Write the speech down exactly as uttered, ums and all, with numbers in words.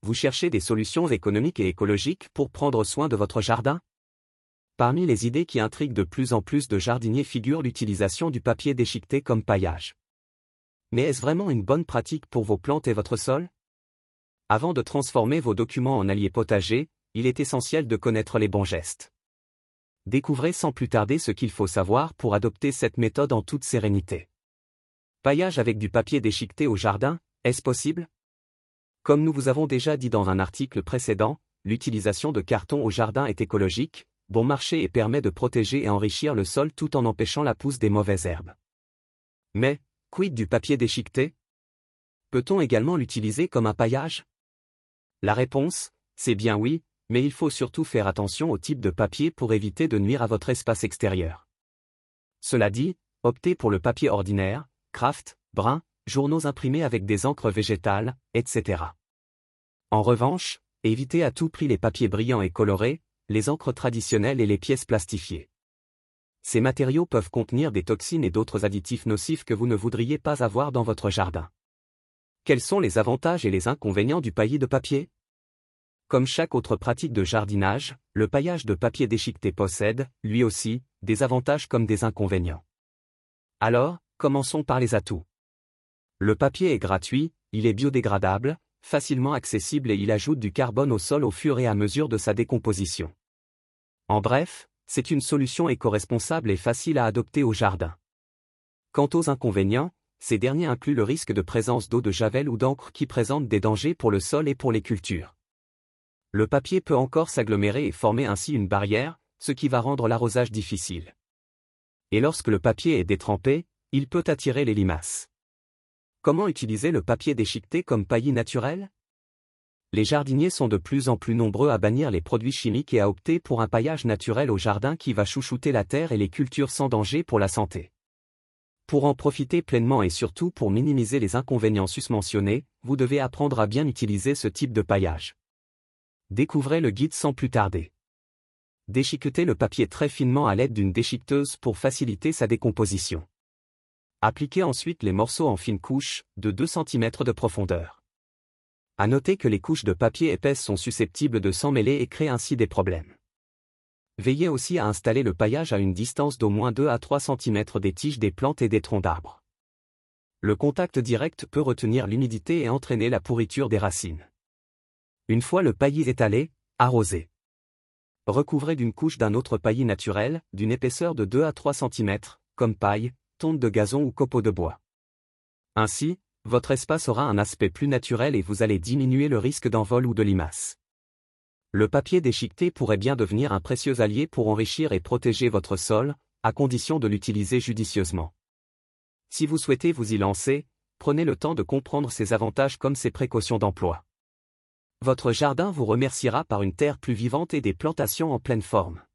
Vous cherchez des solutions économiques et écologiques pour prendre soin de votre jardin? Parmi les idées qui intriguent de plus en plus de jardiniers figure l'utilisation du papier déchiqueté comme paillage. Mais est-ce vraiment une bonne pratique pour vos plantes et votre sol? Avant de transformer vos documents en alliés potagers, il est essentiel de connaître les bons gestes. Découvrez sans plus tarder ce qu'il faut savoir pour adopter cette méthode en toute sérénité. Paillage avec du papier déchiqueté au jardin, est-ce possible? Comme nous vous avons déjà dit dans un article précédent, l'utilisation de carton au jardin est écologique, bon marché et permet de protéger et enrichir le sol tout en empêchant la pousse des mauvaises herbes. Mais, quid du papier déchiqueté? Peut-on également l'utiliser comme un paillage? La réponse, c'est bien oui, mais il faut surtout faire attention au type de papier pour éviter de nuire à votre espace extérieur. Cela dit, optez pour le papier ordinaire, craft, brun, journaux imprimés avec des encres végétales, et cetera. En revanche, évitez à tout prix les papiers brillants et colorés, les encres traditionnelles et les pièces plastifiées. Ces matériaux peuvent contenir des toxines et d'autres additifs nocifs que vous ne voudriez pas avoir dans votre jardin. Quels sont les avantages et les inconvénients du paillis de papier? Comme chaque autre pratique de jardinage, le paillage de papier déchiqueté possède, lui aussi, des avantages comme des inconvénients. Alors, commençons par les atouts. Le papier est gratuit, il est biodégradable, facilement accessible et il ajoute du carbone au sol au fur et à mesure de sa décomposition. En bref, c'est une solution éco-responsable et facile à adopter au jardin. Quant aux inconvénients, ces derniers incluent le risque de présence d'eau de javel ou d'encre qui présentent des dangers pour le sol et pour les cultures. Le papier peut encore s'agglomérer et former ainsi une barrière, ce qui va rendre l'arrosage difficile. Et lorsque le papier est détrempé, il peut attirer les limaces. Comment utiliser le papier déchiqueté comme paillis naturel? Les jardiniers sont de plus en plus nombreux à bannir les produits chimiques et à opter pour un paillage naturel au jardin qui va chouchouter la terre et les cultures sans danger pour la santé. Pour en profiter pleinement et surtout pour minimiser les inconvénients susmentionnés, vous devez apprendre à bien utiliser ce type de paillage. Découvrez le guide sans plus tarder. Déchiquetez le papier très finement à l'aide d'une déchiqueteuse pour faciliter sa décomposition. Appliquez ensuite les morceaux en fines couches, de deux centimètres de profondeur. À noter que les couches de papier épaisse sont susceptibles de s'emmêler et créent ainsi des problèmes. Veillez aussi à installer le paillage à une distance d'au moins deux à trois centimètres des tiges des plantes et des troncs d'arbres. Le contact direct peut retenir l'humidité et entraîner la pourriture des racines. Une fois le paillis étalé, arrosez. Recouvrez d'une couche d'un autre paillis naturel, d'une épaisseur de deux à trois centimètres, comme paille, tonte de gazon ou copeaux de bois. Ainsi, votre espace aura un aspect plus naturel et vous allez diminuer le risque d'envol ou de limaces. Le papier déchiqueté pourrait bien devenir un précieux allié pour enrichir et protéger votre sol, à condition de l'utiliser judicieusement. Si vous souhaitez vous y lancer, prenez le temps de comprendre ses avantages comme ses précautions d'emploi. Votre jardin vous remerciera par une terre plus vivante et des plantations en pleine forme.